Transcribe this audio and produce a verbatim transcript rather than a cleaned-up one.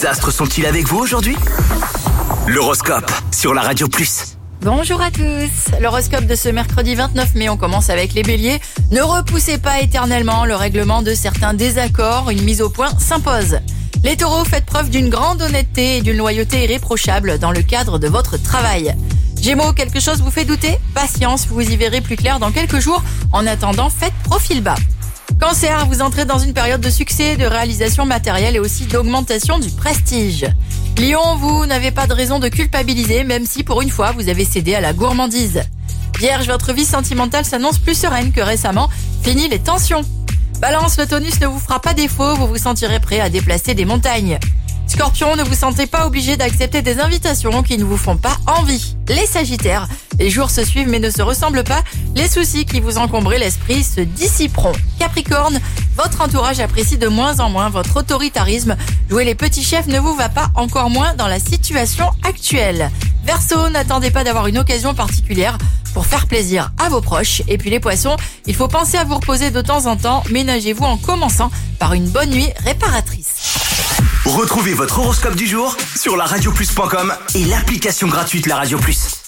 astres sont-ils avec vous aujourd'hui? L'horoscope sur la Radio Plus. Bonjour à tous. L'horoscope de ce mercredi vingt-neuf mai, on commence avec les béliers. Ne repoussez pas éternellement le règlement de certains désaccords, une mise au point s'impose. Les taureaux, faites preuve d'une grande honnêteté et d'une loyauté irréprochable dans le cadre de votre travail. Gémeaux, quelque chose vous fait douter? Patience, vous y verrez plus clair dans quelques jours. En attendant, faites profil bas. Cancer, vous entrez dans une période de succès, de réalisation matérielle et aussi d'augmentation du prestige. Lion, vous n'avez pas de raison de culpabiliser, même si pour une fois vous avez cédé à la gourmandise. Vierge, votre vie sentimentale s'annonce plus sereine que récemment. Fini les tensions. Balance, le tonus ne vous fera pas défaut, vous vous sentirez prêt à déplacer des montagnes. Scorpion, ne vous sentez pas obligé d'accepter des invitations qui ne vous font pas envie. Les Sagittaires, les jours se suivent mais ne se ressemblent pas. Les soucis qui vous encombraient l'esprit se dissiperont. Capricorne, votre entourage apprécie de moins en moins votre autoritarisme. Jouer les petits chefs ne vous va pas, encore moins dans la situation actuelle. Verseau, n'attendez pas d'avoir une occasion particulière pour faire plaisir à vos proches. Et puis les poissons, il faut penser à vous reposer de temps en temps. Ménagez-vous en commençant par une bonne nuit réparatrice. Retrouvez votre horoscope du jour sur la radio plus point com et l'application gratuite La Radio Plus.